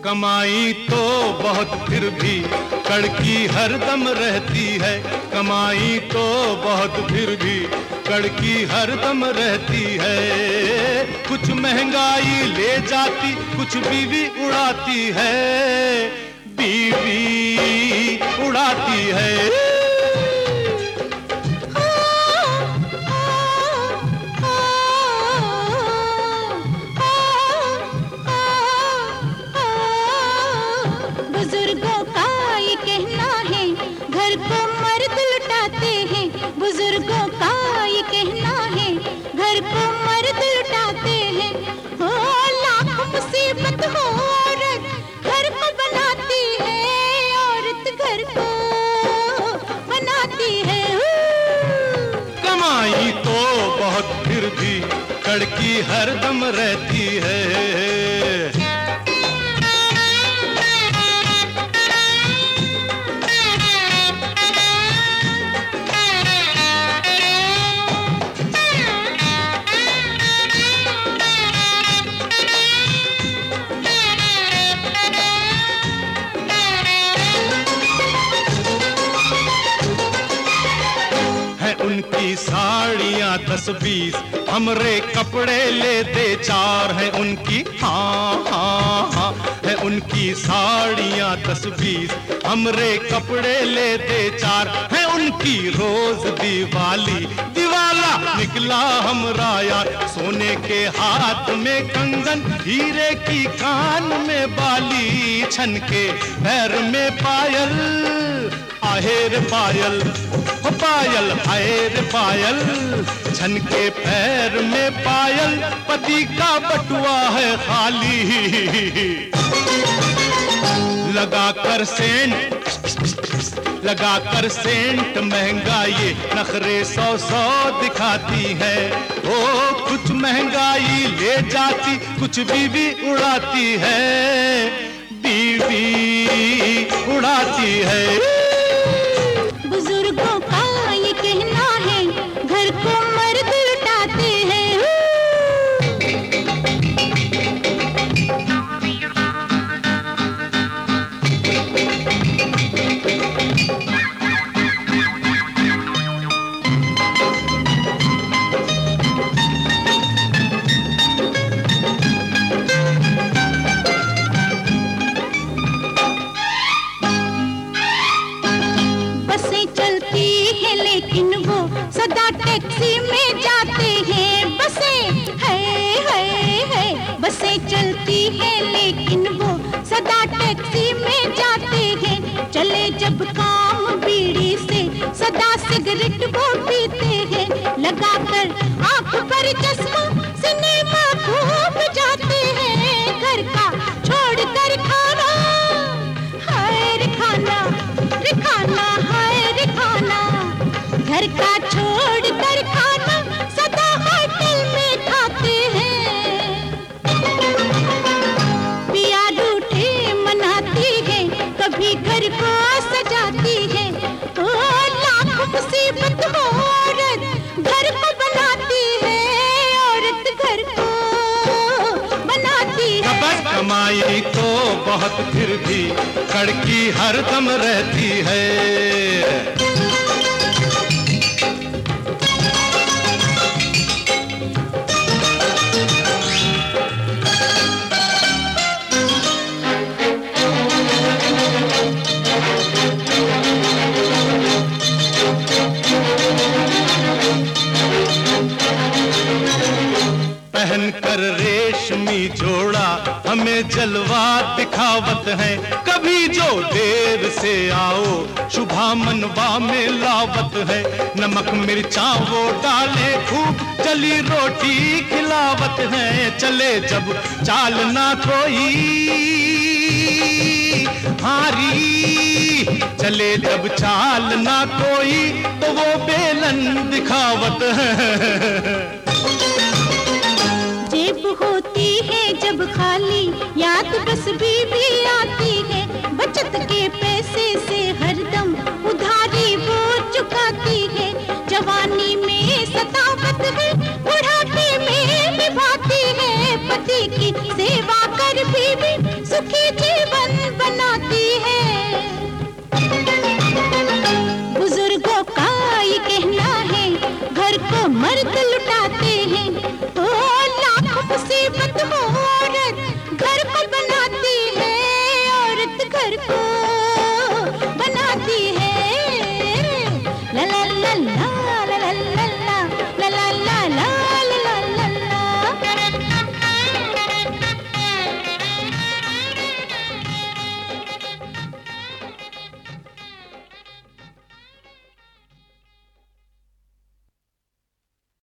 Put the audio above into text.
कमाई तो बहुत फिर भी कड़की हरदम रहती है। कमाई तो बहुत फिर भी कड़की हरदम रहती है। कुछ महंगाई ले जाती, कुछ बीवी उड़ाती है। बीवी उड़ाती है। बुजुर्गों का ये कहना है, घर को मर्द लुटाते हैं। बुजुर्गों का ये कहना है, घर को मर्द लुटाते हैं। हो लाख मुसीबत हो, औरत घर को बनाती है। औरत घर को बनाती है। कमाई तो बहुत फिर भी कड़की हरदम रहती है। उनकी साड़ियाँ 10-20, हमरे कपड़े लेते 4 हैं उनकी। हाँ हाँ हाँ है उनकी साड़ियाँ 10-20, हमरे कपड़े लेते 4 हैं उनकी। रोज दिवाली दिवाला निकला हमरा यार। सोने के हाथ में कंगन, हीरे की कान में बाली, छन के पैर में पायल, आहेर पायल, पायल आहेर पायल, छन के पैर में पायल। पति का बटुआ है खाली, लगाकर सेंट महंगा ये नखरे 100 दिखाती है। ओ कुछ महंगाई ले जाती, कुछ बीवी उड़ाती है। बीवी उड़ाती है। बुजुर्गों का ये कहना है, घर को मर्द लुटाते हैं। बसें चलती हैं लेकिन वो सदा टैक्सी में जाते हैं। बसें चलती हैं लेकिन वो सदा टैक्सी में जाते हैं। चले जब काम बीड़ी से, सदा सिगरेट वो पीते हैं। लगाकर आंख पर चश्मा, सिनेमा खूब जाते हैं। घर का छोड़ कर खाना, हाय रे खाना, रे खाना, हाय रे खाना। घर का छोड़ कर खाना, सदा होटल में खाते हैं। पिया रूठे मनाती है, कभी घर को सजाती है। ओ लाख मुसीबत हो, औरत घर को बनाती है। औरत घर को बनाती है। बस कमाई तो बहुत फिर भी कड़की हरदम रहती है। पहन कर रेशमी जोड़ा हमें जलवा दिखावत है। कभी जो देर से आओ शुभा मनवा में लावत है। नमक मिर्चा वो डाले खूब, जली रोटी खिलावत है। चले जब चाल ना कोई हारी, चले जब चाल ना कोई तो वो बेलन दिखावत है। जेब होती है जब खाली, याद बस बीवी आती है। बचत के पैसे से हरदम उधारी वो चुकाती है। जवानी में सतावत है, बुढ़ापे में निभाती है। पति की सेवा कर बीवी सुखी जीवन